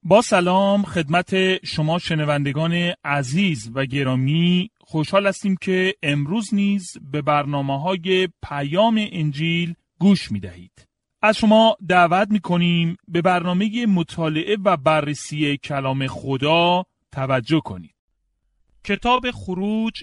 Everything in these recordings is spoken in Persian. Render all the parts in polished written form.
با سلام خدمت شما شنوندگان عزیز و گرامی، خوشحال هستیم که امروز نیز به برنامه‌های پیام انجیل گوش می‌دهید. از شما دعوت می‌کنیم به برنامه مطالعه و بررسی کلام خدا توجه کنید. کتاب خروج،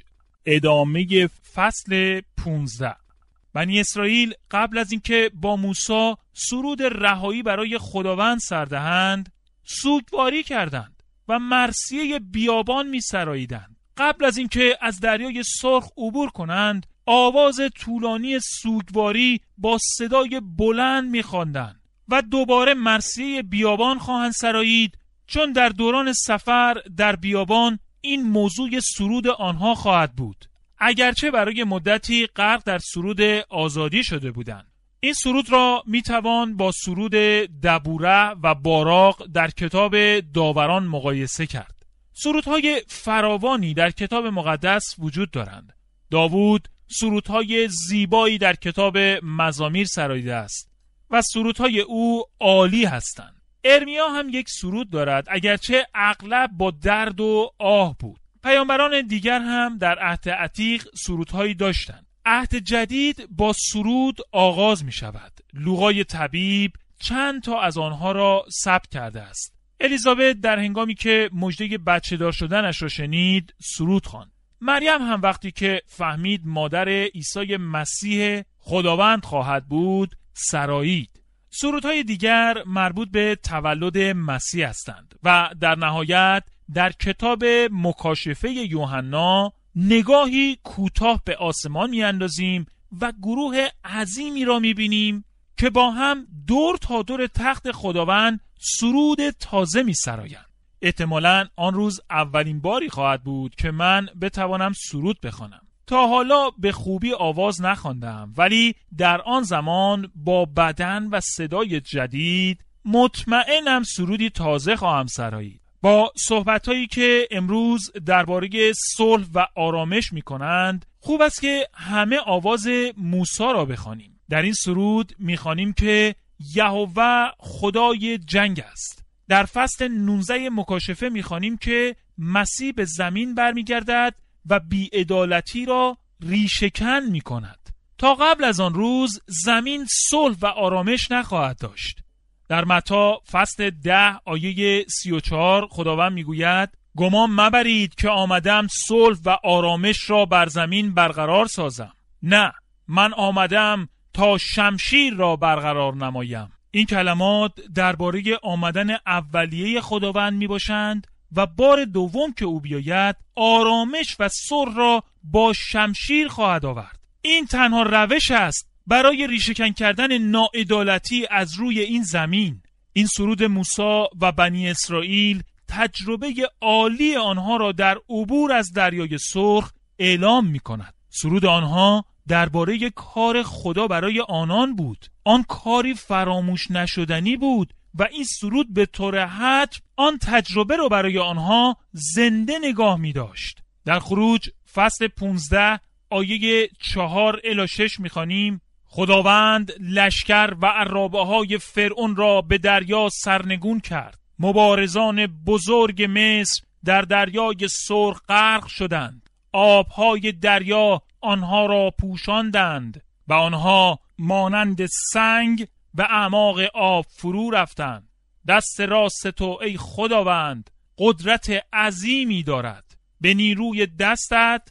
ادامه فصل 15. بنی اسرائیل قبل از اینکه با موسی سرود رهایی برای خداوند سر دهند، سوگواری کردند و مرثیه بیابان می سراییدند. قبل از اینکه از دریای سرخ عبور کنند، آواز طولانی سوگواری با صدای بلند می خواندند و دوباره مرثیه بیابان خواهند سرایید، چون در دوران سفر در بیابان این موضوع سرود آنها خواهد بود، اگرچه برای مدتی غرق در سرود آزادی شده بودند. این سرود را میتوان با سرود دبوره و باراق در کتاب داوران مقایسه کرد. سرودهای فراوانی در کتاب مقدس وجود دارند. داوود سرودهای زیبایی در کتاب مزامیر سراییده است و سرودهای او عالی هستند. ارمیا هم یک سرود دارد، اگرچه اغلب با درد و آه بود. پیامبران دیگر هم در عهد عتیق سرودهایی داشتند. عهد جدید با سرود آغاز می شود. لوقای طبیب چند تا از آنها را ثبت کرده است. الیزابت در هنگامی که مژده بچه دار شدنش را شنید سرود خواند. مریم هم وقتی که فهمید مادر عیسی مسیح خداوند خواهد بود سرایید. سرودهای دیگر مربوط به تولد مسیح هستند و در نهایت در کتاب مکاشفه یوحنا نگاهی کوتاه به آسمان میاندازیم و گروه عظیمی را میبینیم که با هم دور تا دور تخت خداوند سرود تازه میسرایند. احتمالاً آن روز اولین باری خواهد بود که من بتوانم سرود بخوانم. تا حالا به خوبی آواز نخواندم، ولی در آن زمان با بدن و صدای جدید مطمئنم سرودی تازه خواهم سرایید. با صحبتایی که امروز درباره صلح و آرامش می‌کنند، خوب است که همه آواز موسی را بخوانیم. در این سرود می‌خوانیم که یهوه خدای جنگ است. در فصل 19 مکاشفه می‌خوانیم که مسیح به زمین برمیگردد و بی‌عدالتی را ریشه‌کن می‌کند. تا قبل از آن روز زمین صلح و آرامش نخواهد داشت. در متی فصل 10 آیه 34 خداوند میگوید: گمان مبرید که آمدم صلح و آرامش را بر زمین برقرار سازم. نه، من آمدم تا شمشیر را برقرار نمایم. این کلمات درباره آمدن اولیه خداوند میباشند و بار دوم که او بیاید آرامش و صلح را با شمشیر خواهد آورد. این تنها روش است برای ریشه‌کن کردن ناعدالتی از روی این زمین. این سرود موسی و بنی اسرائیل تجربه عالی آنها را در عبور از دریای سرخ اعلام می کند. سرود آنها درباره کار خدا برای آنان بود. آن کاری فراموش نشدنی بود و این سرود به طور حتم آن تجربه را برای آنها زنده نگاه می داشت. در خروج فصل 15 آیه 4 الی 6 می‌خوانیم: خداوند لشکر و عرابه‌های فرعون را به دریا سرنگون کرد. مبارزان بزرگ مصر در دریای سرخ غرق شدند. آبهای دریا آنها را پوشاندند و آنها مانند سنگ به اعماق آب فرو رفتند. دست راست تو ای خداوند قدرت عظیمی دارد. به نیروی دستت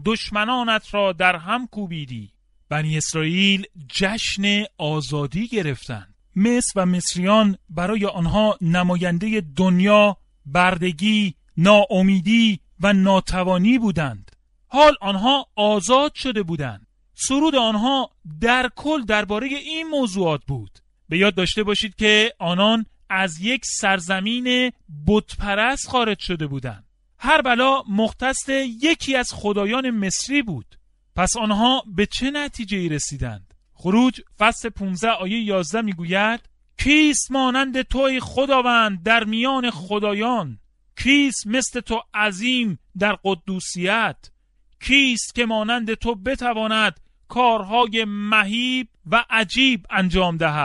دشمنانت را در هم کوبیدی. بنی اسرائیل جشن آزادی گرفتند. مصر و مصریان برای آنها نماینده دنیا، بردگی، ناامیدی و ناتوانی بودند. حال آنها آزاد شده بودند. سرود آنها در کل درباره این موضوعات بود. به یاد داشته باشید که آنان از یک سرزمین بتپرست خارج شده بودند. هر بلا مختص یکی از خدایان مصری بود. پس آنها به چه نتیجه‌ای رسیدند؟ خروج فصل 15 آیه 11 میگوید: کیست مانند توی خداوند در میان خدایان؟ کیست مثل تو عظیم در قدوسیت؟ کیست که مانند تو بتواند کارهای مهیب و عجیب انجام دهد؟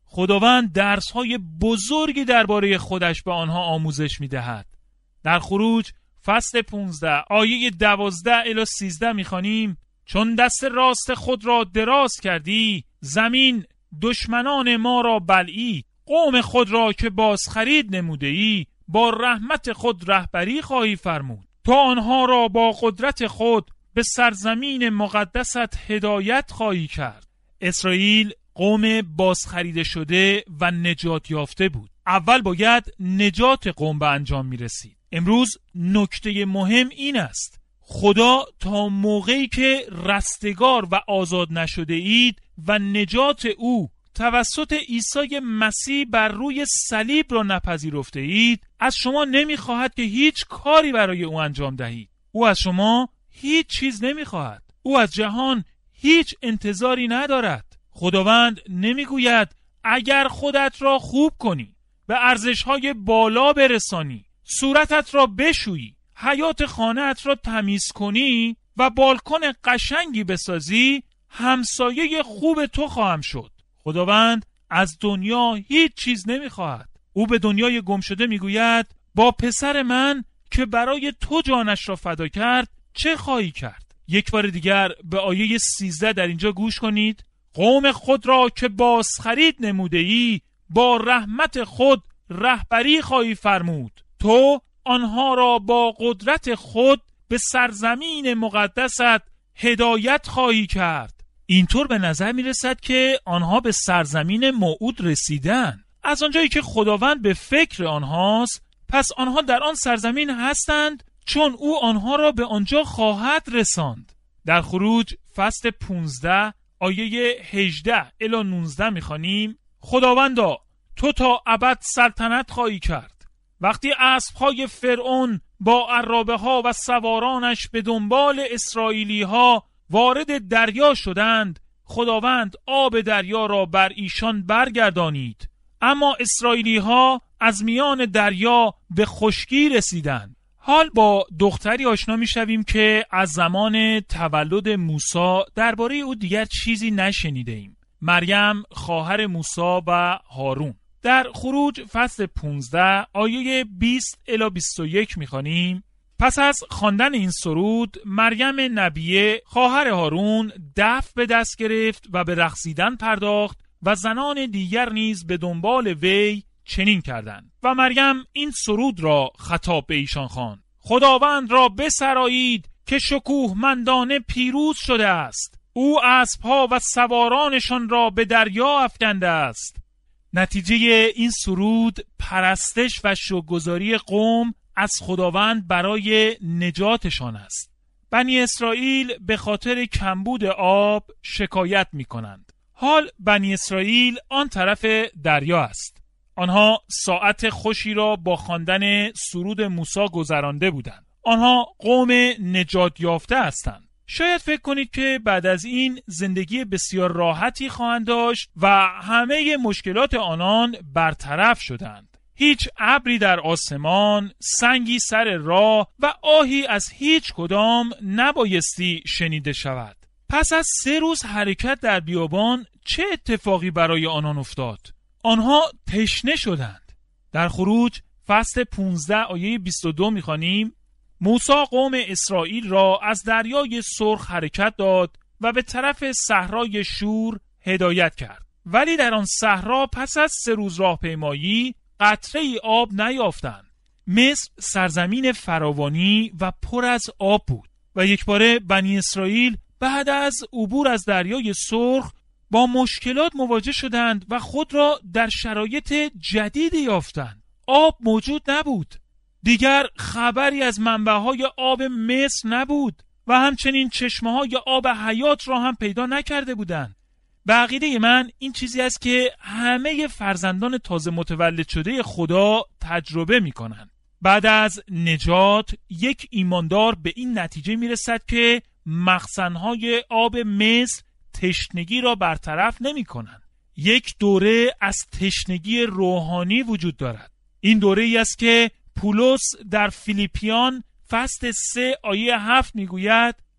خداوند درس‌های بزرگی درباره خودش به آنها آموزش می‌دهد. در خروج فصل 15 آیه 12 الی 13 می‌خوانیم: چون دست راست خود را دراز کردی، زمین دشمنان ما را بلعید. قوم خود را که بازخرید نموده‌ای، با رحمت خود رهبری خواهی فرمود. تا آنها را با قدرت خود به سرزمین مقدست هدایت خواهی کرد. اسرائیل قوم بازخریده شده و نجات یافته بود. اول باید نجات قوم به انجام می رسید. امروز نکته مهم این است: خدا تا موقعی که رستگار و آزاد نشده اید و نجات او توسط عیسی مسیح بر روی صلیب را نپذیرفته اید، از شما نمیخواهد که هیچ کاری برای او انجام دهید. او از شما هیچ چیز نمیخواهد. او از جهان هیچ انتظاری ندارد. خداوند نمیگوید اگر خودت را خوب کنی، به ارزش‌های بالا برسانی، صورتت را بشویی، حیات خانه‌ات را تمیز کنی و بالکن قشنگی بسازی، همسایه خوب تو خواهم شد. خداوند از دنیا هیچ چیز نمیخواهد. او به دنیای گم شده میگوید با پسر من که برای تو جانش را فدا کرد چه خواهی کرد؟ یک بار دیگر به آیه 13 در اینجا گوش کنید: قوم خود را که بازخرید نموده‌ای، با رحمت خود رهبری خواهی فرمود. تو آنها را با قدرت خود به سرزمین مقدست هدایت خواهی کرد. اینطور به نظر می رسد که آنها به سرزمین موعود رسیدن. از آنجایی که خداوند به فکر آنهاست، پس آنها در آن سرزمین هستند، چون او آنها را به آنجا خواهد رساند. در خروج فصل 15 آیه 18 الی 19 می خوانیم: خداوندا تو تا ابد سلطنت خواهی کرد. وقتی اسب‌های فرعون با عرابه ها و سوارانش به دنبال اسرائیلی ها وارد دریا شدند، خداوند آب دریا را بر ایشان برگردانید، اما اسرائیلی ها از میان دریا به خشکی رسیدند. حال با دختری آشنا می شویم که از زمان تولد موسی درباره او دیگر چیزی نشنیده ایم. مریم خواهر موسی و هارون. در خروج فصل 15 آیه 20 الی 21 می خوانیم: پس از خواندن این سرود، مریم نبیه خواهر هارون دف به دست گرفت و به رقصیدن پرداخت و زنان دیگر نیز به دنبال وی چنین کردند. و مریم این سرود را خطاب به ایشان خواند: خداوند را بسرایید که شکوهمندانه پیروز شده است. او اسبها و سوارانشان را به دریا افکنده است. نتیجه این سرود پرستش و شکرگزاری قوم از خداوند برای نجاتشان است. بنی اسرائیل به خاطر کمبود آب شکایت می کنند. حال بنی اسرائیل آن طرف دریا است. آنها ساعت خوشی را با خواندن سرود موسی گذرانده بودند. آنها قوم نجات یافته هستند. شاید فکر کنید که بعد از این زندگی بسیار راحتی خواهند داشت و همه مشکلات آنان برطرف شدند. هیچ ابری در آسمان، سنگی سر راه و آهی از هیچ کدام نبایستی شنیده شود. پس از 3 روز حرکت در بیابان چه اتفاقی برای آنان افتاد؟ آنها تشنه شدند. در خروج فصل 15 آیه 22 می‌خوانیم: موسی قوم اسرائیل را از دریای سرخ حرکت داد و به طرف صحرای شور هدایت کرد. ولی در آن صحرا پس از 3 روز راهپیمایی قطره ای آب نیافتند. مصر سرزمین فراوانی و پر از آب بود و یکباره بنی اسرائیل بعد از عبور از دریای سرخ با مشکلات مواجه شدند و خود را در شرایط جدیدی یافتند. آب موجود نبود. دیگر خبری از منبعهای آب مصر نبود و همچنین چشمه‌های آب حیات را هم پیدا نکرده بودند. به عقیده من این چیزی است که همه فرزندان تازه متولد شده خدا تجربه می کنند. بعد از نجات یک ایماندار به این نتیجه می رسد که مخزن‌های آب مصر تشنگی را برطرف نمی کنند. یک دوره از تشنگی روحانی وجود دارد. این دوره ای است که پولس در فیلیپیان فصل 3 آیه 7 می گوید: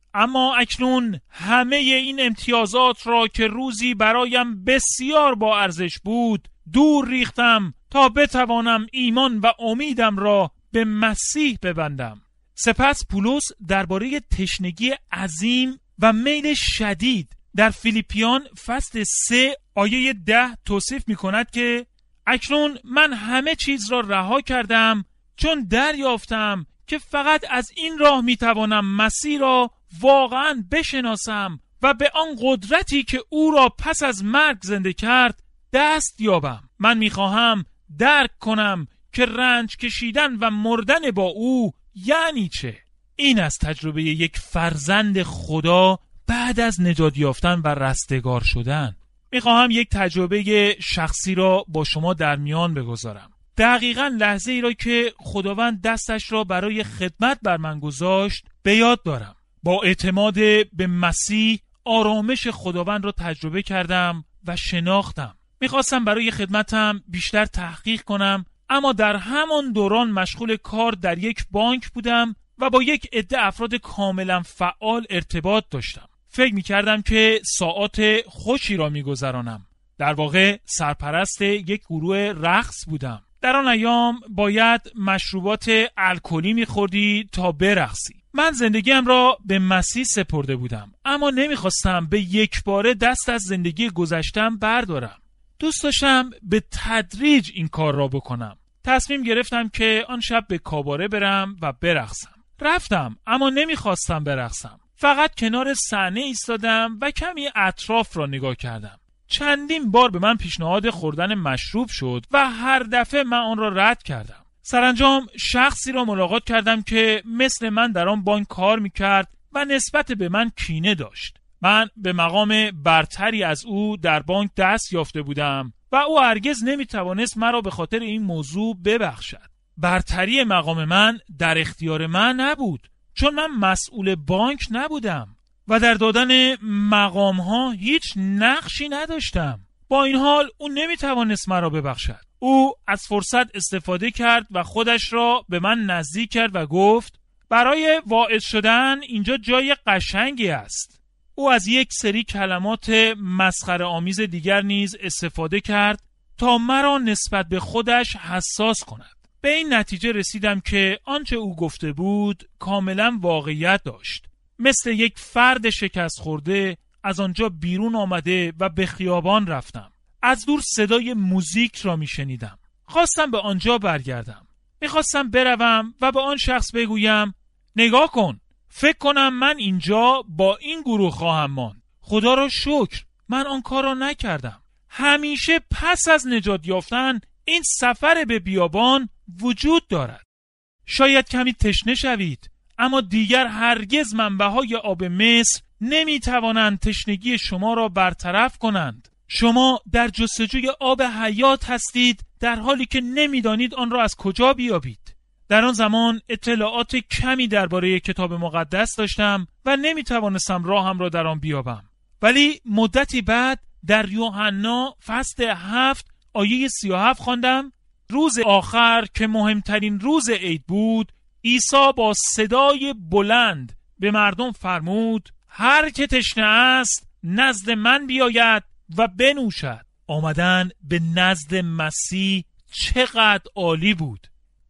اما اکنون همه این امتیازات را که روزی برایم بسیار با ارزش بود دور ریختم تا بتوانم ایمان و امیدم را به مسیح ببندم. سپس پولس درباره تشنگی عظیم و میل شدید در فیلیپیان فصل 3 آیه 10 توصیف می کند که اکنون من همه چیز را رها کردم چون دریافتم که فقط از این راه می توانم مسیح را واقعا بشناسم و به آن قدرتی که او را پس از مرگ زنده کرد دست یابم. من می خواهم درک کنم که رنج کشیدن و مردن با او یعنی چه. این از تجربه یک فرزند خدا بعد از نجات یافتن و رستگار شدن. میخواهم یک تجربه شخصی را با شما در میان بگذارم. دقیقاً لحظه ای را که خداوند دستش را برای خدمت بر من گذاشت به یاد دارم. با اعتماد به مسیح آرامش خداوند را تجربه کردم و شناختم. میخواستم برای خدمتم بیشتر تحقیق کنم، اما در همان دوران مشغول کار در یک بانک بودم و با یک عده افراد کاملا فعال ارتباط داشتم. فکر می‌کردم که ساعات خوشی را می‌گذرانم. در واقع سرپرست یک گروه رقص بودم. در آن ایام باید مشروبات الکلی می‌خوردی تا برقصی. من زندگیم را به مسیح سپرده بودم، اما نمی‌خواستم به یک باره دست از زندگی گذشتم بردارم. دوست داشتم به تدریج این کار را بکنم. تصمیم گرفتم که آن شب به کاباره برم و برقصم. رفتم، اما نمی‌خواستم برقصم. فقط کنار صحنه ایستادم و کمی اطراف را نگاه کردم. چندین بار به من پیشنهاد خوردن مشروب شد و هر دفعه من آن را رد کردم. سرانجام شخصی را ملاقات کردم که مثل من در آن بانک کار میکرد و نسبت به من کینه داشت. من به مقام برتری از او در بانک دست یافته بودم و او هرگز نمیتوانست مرا به خاطر این موضوع ببخشد. برتری مقام من در اختیار من نبود، چون من مسئول بانک نبودم و در دادن مقام ها هیچ نقشی نداشتم. با این حال او نمیتوانست مرا ببخشد. او از فرصت استفاده کرد و خودش را به من نزدیک کرد و گفت برای واعظ شدن اینجا جای قشنگی است. او از یک سری کلمات مسخره آمیز دیگر نیز استفاده کرد تا مرا نسبت به خودش حساس کند. به این نتیجه رسیدم که آنچه او گفته بود کاملا واقعیت داشت. مثل یک فرد شکست خورده از آنجا بیرون آمده و به خیابان رفتم. از دور صدای موزیک را می شنیدم. خواستم به آنجا برگردم. میخواستم بروم و به آن شخص بگویم نگاه کن، فکر کنم من اینجا با این گروه خواهم ماند. خدا را شکر من آن کار را نکردم. همیشه پس از نجات یافتن این سفر به بیابان وجود دارد. شاید کمی تشنه شوید، اما دیگر هرگز منبع‌های آب مصر نمی‌توانند تشنگی شما را برطرف کنند. شما در جستجوی آب حیات هستید در حالی که نمی‌دانید آن را از کجا بیابید. در آن زمان اطلاعات کمی درباره کتاب مقدس داشتم و نمی‌توانستم راهم را در آن بیابم. ولی مدتی بعد در یوحنا فصل 7 آیه 37 خواندم. روز آخر که مهمترین روز عید بود، عیسی با صدای بلند به مردم فرمود هر که تشنه است نزد من بیاید و بنوشد. آمدن به نزد مسیح چقدر عالی بود.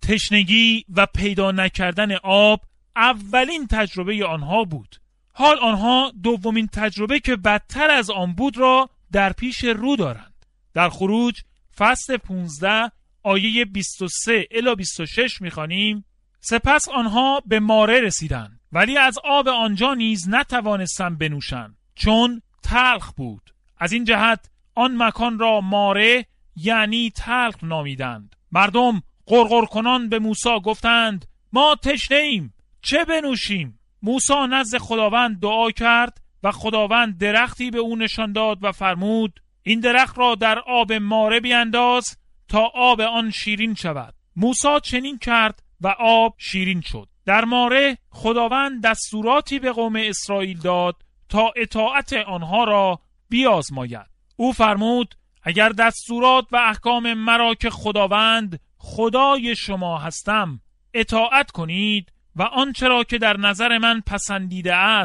تشنگی و پیدا نکردن آب اولین تجربه آنها بود. حال آنها دومین تجربه که بدتر از آن بود را در پیش رو دارند. در خروج فصل 15 آیه 23 الی 26 می‌خوانیم سپس آنها به ماره رسیدند، ولی از آب آنجا نیز نتوانستند بنوشند چون تلخ بود. از این جهت آن مکان را ماره یعنی تلخ نامیدند. مردم غرغر کنان به موسی گفتند ما تشنه ایم، چه بنوشیم؟ موسی نزد خداوند دعا کرد و خداوند درختی به او نشان داد و فرمود این درخت را در آب ماره بینداز تا آب آن شیرین شود. موسی چنین کرد و آب شیرین شد. در ماره خداوند دستوراتی به قوم اسرائیل داد تا اطاعت آنها را بیازماید. او فرمود اگر دستورات و احکام مرا که خداوند خدای شما هستم اطاعت کنید و آنچه را که در نظر من پسندیده است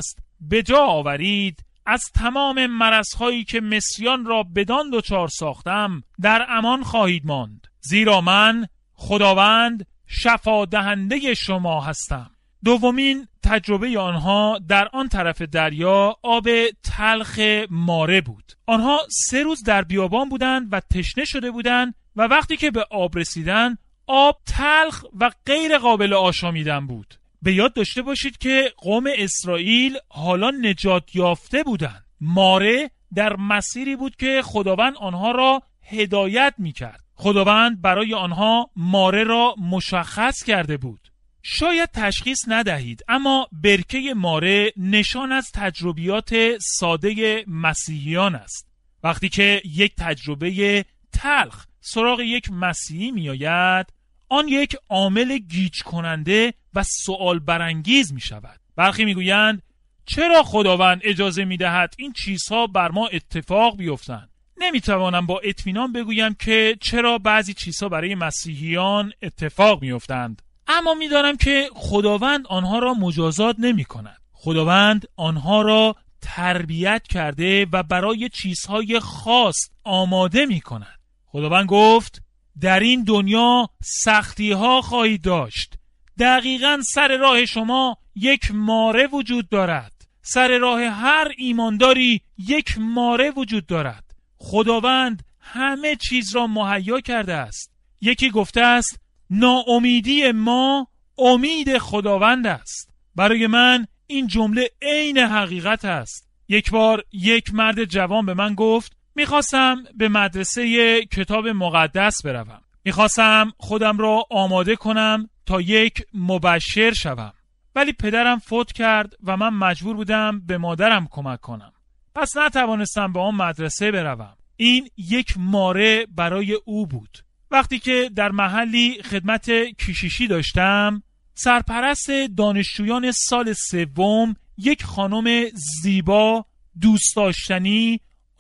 به جا آورید، از تمام مرض‌هایی که مصریان را بدان دچار ساختم در امان خواهید ماند، زیرا من خداوند شفا دهنده شما هستم. دومین تجربه آنها در آن طرف دریا آب تلخ ماره بود. آنها 3 روز در بیابان بودند و تشنه شده بودند و وقتی که به آب رسیدن آب تلخ و غیر قابل آشامیدن بود. به یاد داشته باشید که قوم اسرائیل حالا نجات یافته بودند. ماره در مسیری بود که خداوند آنها را هدایت می‌کرد. خداوند برای آنها ماره را مشخص کرده بود. شاید تشخیص ندهید، اما برکه ماره نشان از تجربیات ساده مسیحیان است. وقتی که یک تجربه تلخ سراغ یک مسیحی می آید، آن یک عامل گیج کننده و سوال برانگیز می شود. برخی می گویند چرا خداوند اجازه می دهد این چیزها بر ما اتفاق بیفتند؟ نمی توانم با اطمینان بگویم که چرا بعضی چیزها برای مسیحیان اتفاق می افتند. اما می دانم که خداوند آنها را مجازات نمی کند. خداوند آنها را تربیت کرده و برای چیزهای خاص آماده می کند. خداوند گفت در این دنیا سختی ها خواهید داشت. دقیقاً سر راه شما یک ماره وجود دارد. سر راه هر ایمانداری یک ماره وجود دارد. خداوند همه چیز را مهیا کرده است. یکی گفته است ناامیدی ما امید خداوند است. برای من این جمله عین حقیقت است. یک بار یک مرد جوان به من گفت میخواستم به مدرسه کتاب مقدس بروم. میخواستم خودم را آماده کنم تا یک مبشر شوم. ولی پدرم فوت کرد و من مجبور بودم به مادرم کمک کنم. پس نتوانستم به آن مدرسه بروم. این یک ماره برای او بود. وقتی که در محلی خدمت کشیشی داشتم، سرپرست دانشجویان سال 3 یک خانم زیبا، دوست داشتنی،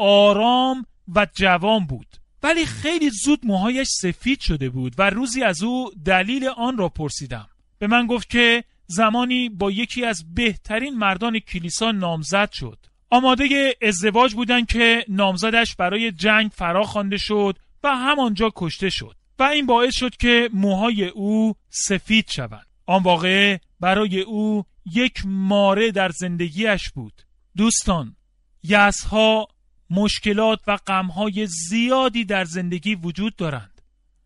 آرام و جوان بود. ولی خیلی زود موهایش سفید شده بود و روزی از او دلیل آن را پرسیدم. به من گفت که زمانی با یکی از بهترین مردان کلیسا نامزد شد. آماده ازدواج بودن که نامزدش برای جنگ فرا خوانده شد و همانجا کشته شد و این باعث شد که موهای او سفید شوند. آن واقعه برای او یک ماره در زندگیش بود. دوستان، یأس‌ها، مشکلات و غم‌های زیادی در زندگی وجود دارند.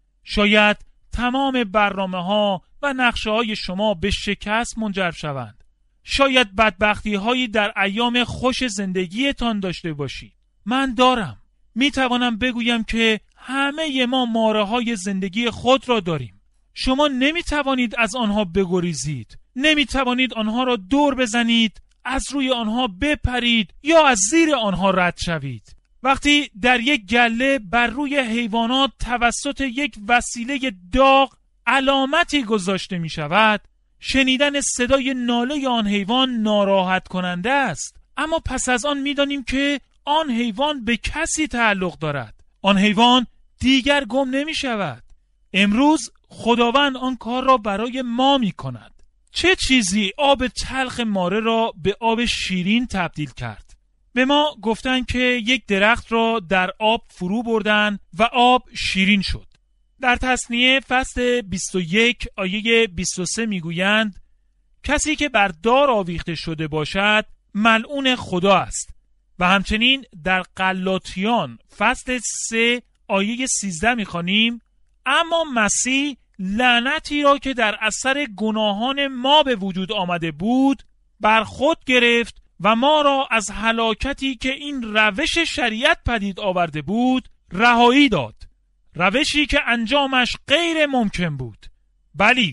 شاید تمام برنامه‌ها و نقشه‌های شما به شکست منجر شوند. شاید بدبختی‌هایی در ایام خوش زندگیتان داشته باشید. من دارم. میتوانم بگویم که همه ما ماره‌های زندگی خود را داریم. شما نمیتوانید از آنها بگریزید. نمیتوانید آنها را دور بزنید، از روی آنها بپرید یا از زیر آنها رد شوید. وقتی در یک گله بر روی حیوانات توسط یک وسیله داغ علامتی گذاشته می شود، شنیدن صدای ناله آن حیوان ناراحت کننده است. اما پس از آن می دانیم که آن حیوان به کسی تعلق دارد. آن حیوان دیگر گم نمی شود. امروز خداوند آن کار را برای ما می کند. چه چیزی آب تلخ ماره را به آب شیرین تبدیل کرد؟ به ما گفتن که یک درخت را در آب فرو بردن و آب شیرین شد. در تثنیه فصل 21 آیه 23 میگویند کسی که بر دار آویخته شده باشد ملعون خدا است. و همچنین در غلاطیان فصل 3 آیه 13 میخوانیم اما مسیح لعنتی را که در اثر گناهان ما به وجود آمده بود بر خود گرفت و ما را از هلاکتی که این روش شریعت پدید آورده بود رهایی داد. روشی که انجامش غیر ممکن بود. بلی،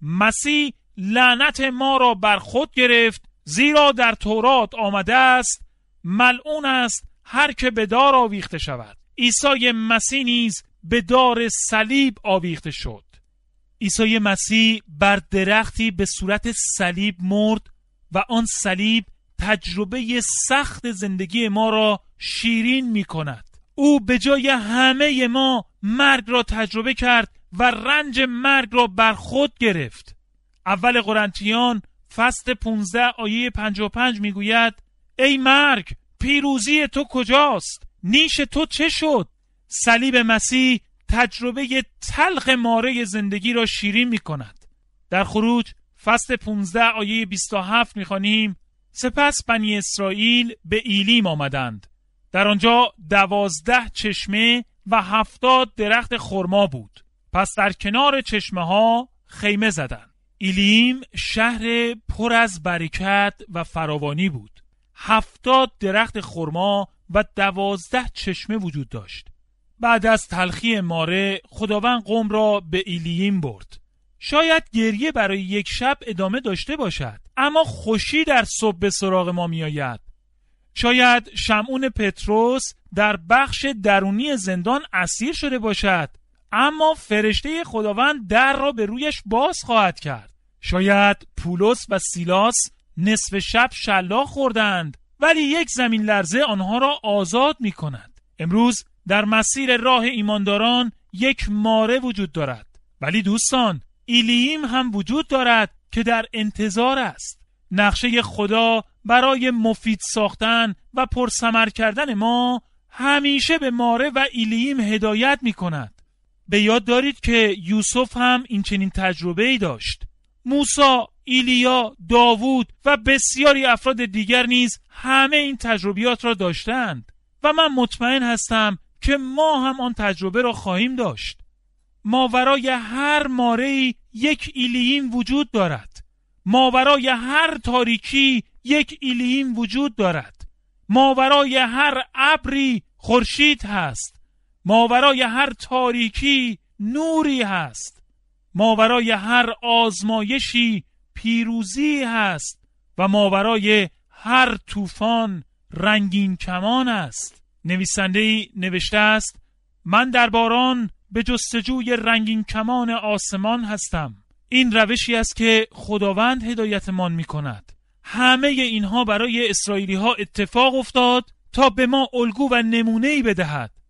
مسیح لعنت ما را بر خود گرفت، زیرا در تورات آمده است ملعون است هر که به دار آویخته شود. عیسی مسیح نیز به دار صلیب آویخته شد. عیسی مسیح بر درختی به صورت صلیب مرد و آن صلیب تجربه سخت زندگی ما را شیرین می کند. او به جای همه ما مرگ را تجربه کرد و رنج مرگ را بر خود گرفت. اول قرنتیان فصل 15 آیه 55 میگوید ای مرگ، پیروزی تو کجاست؟ نیش تو چه شد؟ صلیب مسیح تجربه تلخ ماره زندگی را شیرین می کند. در خروج فصل 15 آیه 27 می خوانیم سپس بنی اسرائیل به ایلیم آمدند. در آنجا 12 چشمه و 70 درخت خرما بود. پس در کنار چشمه ها خیمه زدند. ایلیم شهر پر از برکت و فراوانی بود. 70 درخت خرما و 12 چشمه وجود داشت. بعد از تلخی ماره خداوند قوم را به ایلیم برد. شاید گریه برای یک شب ادامه داشته باشد، اما خوشی در صبح به سراغ ما می آید. شاید شمعون پتروس در بخش درونی زندان اسیر شده باشد، اما فرشته خداوند در را به رویش باز خواهد کرد. شاید پولس و سیلاس نصف شب شلاق خوردند، ولی یک زمین لرزه آنها را آزاد می کند. امروز در مسیر راه ایمانداران یک ماره وجود دارد، ولی دوستان ایلیم هم وجود دارد که در انتظار است. نقشه خدا برای مفید ساختن و پرثمر کردن ما همیشه به ماره و ایلیم هدایت می کند. به یاد دارید که یوسف هم این چنین تجربه‌ای داشت. موسی، ایلیا، داوود و بسیاری افراد دیگر نیز همه این تجربیات را داشتند و من مطمئن هستم که ما هم آن تجربه را خواهیم داشت. ماورای هر ماره‌ای یک ایلیم وجود دارد. ماورای هر تاریکی یک ایلیم وجود دارد. ماورای هر ابری خورشید هست. ماورای هر تاریکی نوری هست. ماورای هر آزمایشی پیروزی هست و ماورای هر طوفان رنگین کمان است. نویسنده‌ای نوشته است من در باران به جستجوی رنگین کمان آسمان هستم. این روشی است که خداوند هدایتمان می کند. همه اینها برای اسرائیلی ها اتفاق افتاد تا به ما الگو و نمونه‌ای بدهد.